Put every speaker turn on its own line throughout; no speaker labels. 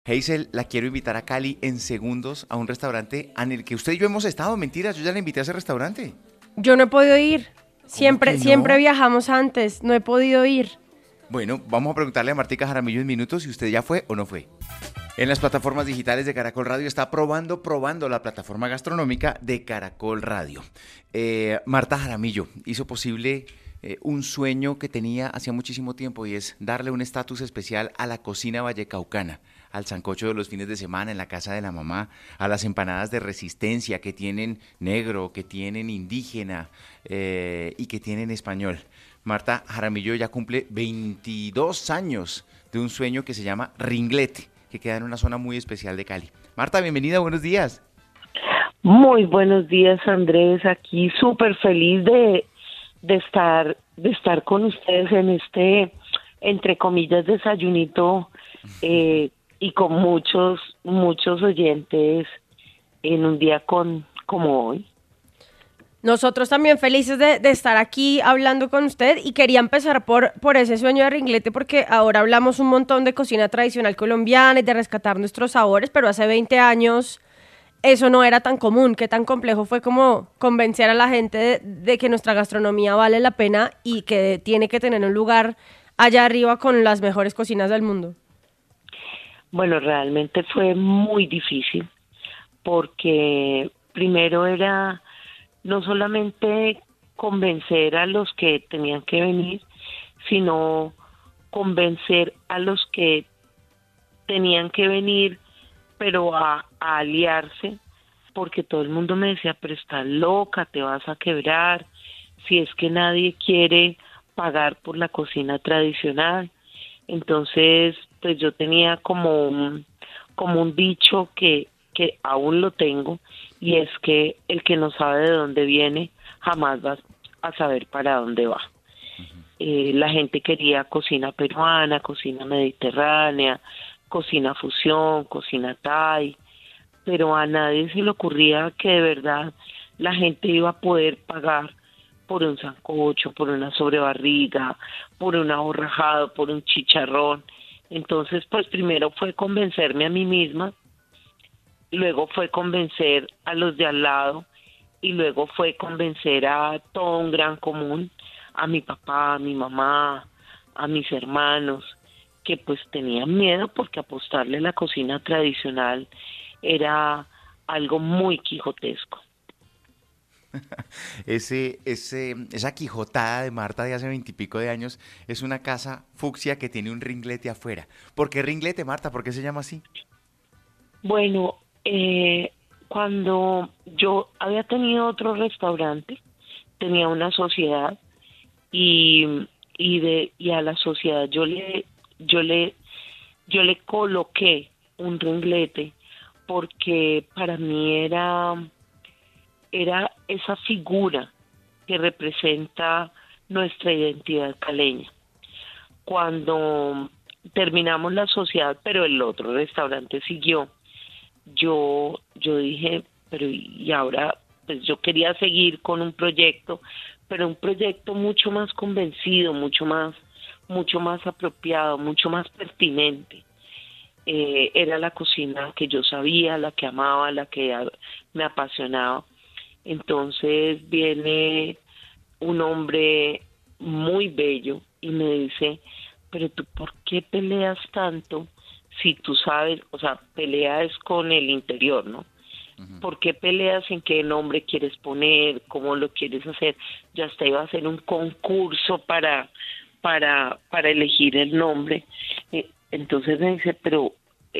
Hazel, la quiero invitar a Cali en segundos a un restaurante en el que usted y yo hemos estado. Mentiras, yo ya la invité a ese restaurante.
Yo no he podido ir.
¿Cómo
Siempre,
que
siempre
no?
viajamos antes. No he podido ir.
Bueno, vamos a preguntarle a Martica Jaramillo en minutos si usted ya fue o no fue. En las plataformas digitales de Caracol Radio está probando la plataforma gastronómica de Caracol Radio. Marta Jaramillo hizo posible un sueño que tenía hacía muchísimo tiempo y es darle un estatus especial a la cocina vallecaucana, al sancocho de los fines de semana en la casa de la mamá, a las empanadas de resistencia que tienen negro, que tienen indígena y que tienen español. Marta Jaramillo ya cumple 22 años de un sueño que se llama Ringlete, que queda en una zona muy especial de Cali. Marta, bienvenida, buenos días.
Muy buenos días, Andrés. Aquí súper feliz de estar con ustedes en este, entre comillas, desayunito y con muchos oyentes en un día como hoy.
Nosotros también felices de estar aquí hablando con usted y quería empezar por ese sueño de Ringlete porque ahora hablamos un montón de cocina tradicional colombiana y de rescatar nuestros sabores, pero hace 20 años eso no era tan común. ¿Qué tan complejo fue como convencer a la gente de que nuestra gastronomía vale la pena y que tiene que tener un lugar allá arriba con las mejores cocinas del mundo?
Bueno, realmente fue muy difícil porque primero era no solamente convencer a los que tenían que venir, sino convencer a los que tenían que venir, pero a aliarse, porque todo el mundo me decía, pero estás loca, te vas a quebrar, si es que nadie quiere pagar por la cocina tradicional. Entonces, pues yo tenía como un dicho que aún lo tengo, y es que el que no sabe de dónde viene, jamás va a saber para dónde va. La gente quería cocina peruana, cocina mediterránea, cocina fusión, cocina thai, pero a nadie se le ocurría que de verdad la gente iba a poder pagar por un sancocho, por una sobrebarriga, por un aborrajado, por un chicharrón. Entonces, pues primero fue convencerme a mí misma, luego fue convencer a los de al lado y luego fue convencer a todo un gran común, a mi papá, a mi mamá, a mis hermanos, que pues tenían miedo porque apostarle a la cocina tradicional era algo muy quijotesco.
Esa quijotada de Marta de hace 20 y pico de años es una casa fucsia que tiene un ringlete afuera. ¿Por qué ringlete, Marta? ¿Por qué se llama así?
Bueno, cuando yo había tenido otro restaurante, tenía una sociedad y a la sociedad yo le yo le coloqué un ringlete porque para mí era esa figura que representa nuestra identidad caleña. Cuando terminamos la sociedad, pero el otro restaurante siguió, yo dije, pero y ahora, pues yo quería seguir con un proyecto, pero un proyecto mucho más convencido, mucho más apropiado, mucho más pertinente. Era la cocina que yo sabía, la que amaba, me apasionaba. Entonces viene un hombre muy bello y me dice, pero tú, ¿por qué peleas tanto si tú sabes? O sea, pelea es con el interior, ¿no? ¿Por qué peleas en qué nombre quieres poner, cómo lo quieres hacer? Yo hasta iba a hacer un concurso para elegir el nombre. Entonces me dice, pero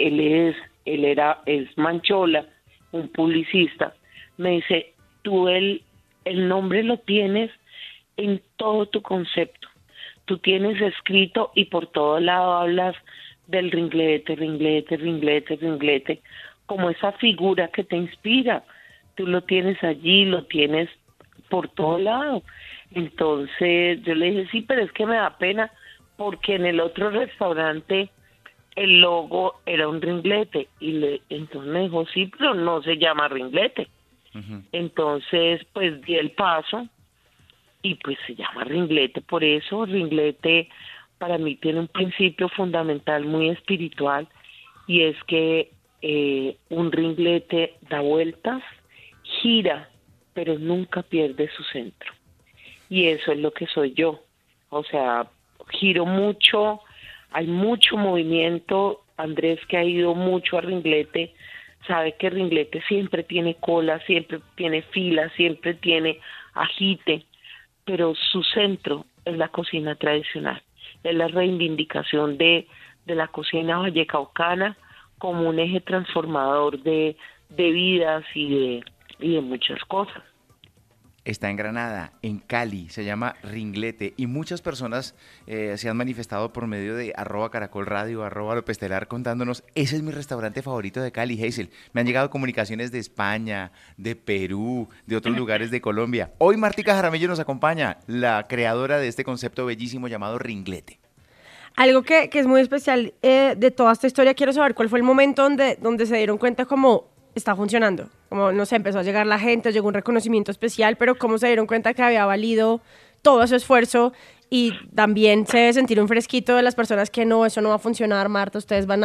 es Manchola, un publicista. Me dice, tú el nombre lo tienes en todo tu concepto. Tú tienes escrito y por todo lado hablas del ringlete, ringlete, ringlete, ringlete, como esa figura que te inspira. Tú lo tienes allí, lo tienes por todo lado. Entonces yo le dije, sí, pero es que me da pena porque en el otro restaurante el logo era un ringlete entonces me dijo, sí, pero no se llama ringlete. Entonces pues di el paso y pues se llama ringlete. Por eso ringlete para mí tiene un principio fundamental muy espiritual, y es que un ringlete da vueltas, gira, pero nunca pierde su centro. Y eso es lo que soy yo. O sea, giro mucho, hay mucho movimiento. Andrés, que ha ido mucho a ringlete, sabe que ringlete siempre tiene cola, siempre tiene fila, siempre tiene agite, pero su centro es la cocina tradicional, es la reivindicación de la cocina vallecaucana como un eje transformador de vidas y de muchas cosas.
Está en Granada, en Cali, se llama Ringlete, y muchas personas se han manifestado por medio de @caracolradio, @lopestelar, contándonos, ese es mi restaurante favorito de Cali, Hazel. Me han llegado comunicaciones de España, de Perú, de otros lugares de Colombia. Hoy Martica Jaramillo nos acompaña, la creadora de este concepto bellísimo llamado Ringlete.
Algo que es muy especial de toda esta historia, quiero saber cuál fue el momento donde se dieron cuenta cómo está funcionando. Como, no sé, empezó a llegar la gente, llegó un reconocimiento especial, pero cómo se dieron cuenta que había valido todo ese esfuerzo y también se debe sentir un fresquito de las personas que no, eso no va a funcionar, Marta, ustedes se van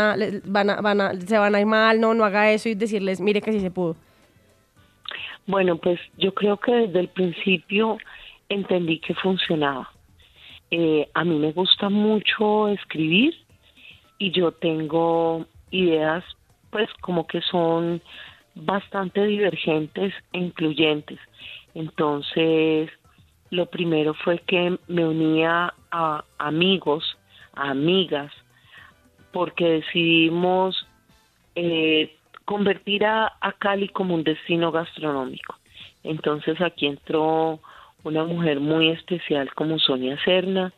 a ir mal, no haga eso, y decirles, mire que sí se pudo.
Bueno, pues yo creo que desde el principio entendí que funcionaba. A mí me gusta mucho escribir y yo tengo ideas pues como que son bastante divergentes e incluyentes. Entonces, lo primero fue que me unía a amigos, a amigas, porque decidimos convertir a Cali como un destino gastronómico. Entonces aquí entró una mujer muy especial como Sonia Serna,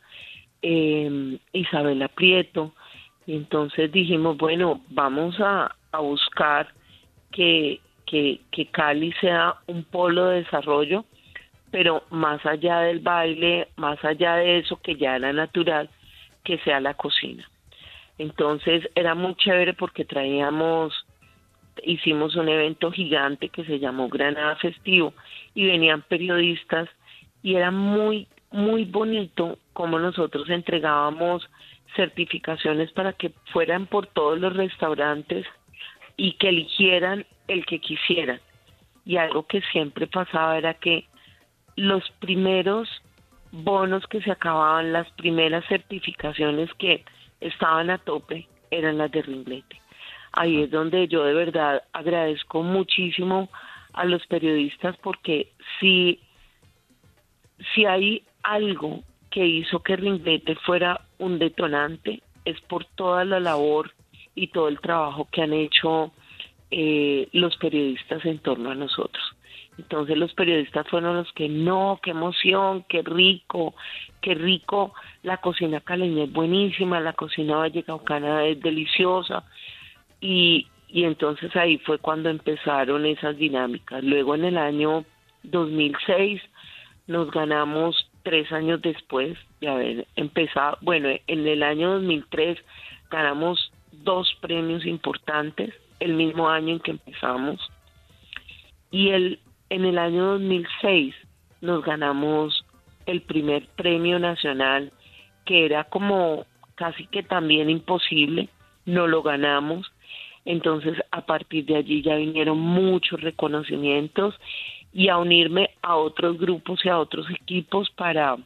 Isabela Prieto, y entonces dijimos, bueno, vamos a buscar que Cali sea un polo de desarrollo, pero más allá del baile, más allá de eso que ya era natural, que sea la cocina. Entonces era muy chévere porque hicimos un evento gigante que se llamó Granada Festivo y venían periodistas y era muy, muy bonito como nosotros entregábamos certificaciones para que fueran por todos los restaurantes y que eligieran el que quisieran. Y algo que siempre pasaba era que los primeros bonos que se acababan, las primeras certificaciones que estaban a tope, eran las de Ringlete. Ahí es donde yo de verdad agradezco muchísimo a los periodistas, porque si hay algo que hizo que Ringlete fuera un detonante, es por toda la labor y todo el trabajo que han hecho los periodistas en torno a nosotros. Entonces los periodistas fueron los que, no, qué emoción, qué rico, la cocina caleña es buenísima, la cocina vallecaucana es deliciosa, y entonces ahí fue cuando empezaron esas dinámicas. Luego en el año 2006 nos ganamos, 3 años después de haber empezado, bueno, en el año 2003 ganamos 2 premios importantes, el mismo año en que empezamos, y en el año 2006 nos ganamos el primer premio nacional, que era como casi que también imposible, no lo ganamos. Entonces a partir de allí ya vinieron muchos reconocimientos, y a unirme a otros grupos y a otros equipos para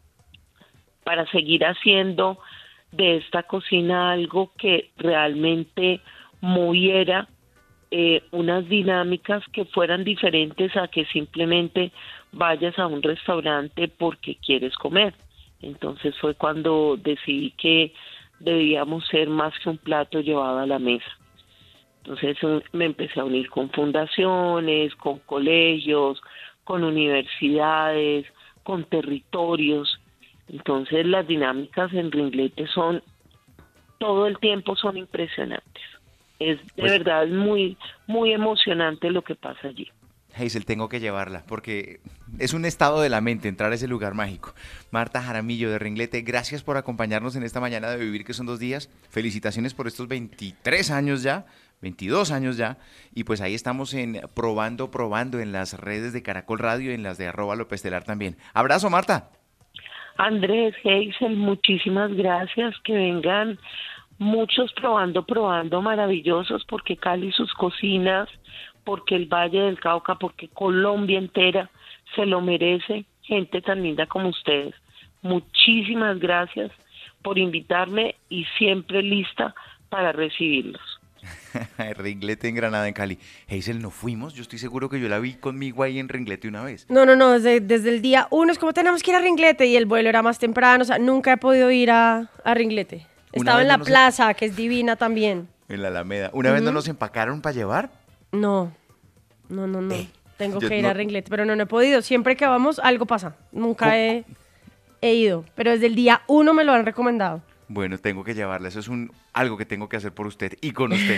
seguir haciendo de esta cocina algo que realmente moviera unas dinámicas que fueran diferentes a que simplemente vayas a un restaurante porque quieres comer. Entonces fue cuando decidí que debíamos ser más que un plato llevado a la mesa. Entonces me empecé a unir con fundaciones, con colegios, con universidades, con territorios. Entonces las dinámicas en Ringlete todo el tiempo son impresionantes. Es de verdad muy, muy emocionante lo que pasa allí.
Hazel, tengo que llevarla porque es un estado de la mente entrar a ese lugar mágico. Marta Jaramillo de Ringlete, gracias por acompañarnos en esta mañana de Vivir, que son 2 días. Felicitaciones por estos 23 años ya, 22 años ya. Y pues ahí estamos probando en las redes de Caracol Radio y en las de @lopestelar también. Abrazo, Marta.
Andrés, Hazel, muchísimas gracias. Que vengan muchos probando maravillosos, porque Cali sus cocinas, porque el Valle del Cauca, porque Colombia entera se lo merece, gente tan linda como ustedes. Muchísimas gracias por invitarme y siempre lista para recibirlos.
Ringlete en Granada, en Cali. Hazel, ¿no fuimos? Yo estoy seguro que yo la vi conmigo ahí en Ringlete una vez.
No, desde el día uno es como tenemos que ir a Ringlete y el vuelo era más temprano, o sea, nunca he podido ir a Ringlete. Estaba en la plaza, que es divina también.
En la Alameda. ¿Una vez no nos empacaron para llevar?
No. Tengo que ir a Ringlete, pero no he podido. Siempre que vamos, algo pasa. Nunca he ido, pero desde el día uno me lo han recomendado.
Bueno, tengo que llevarla. Eso es algo que tengo que hacer por usted y con usted.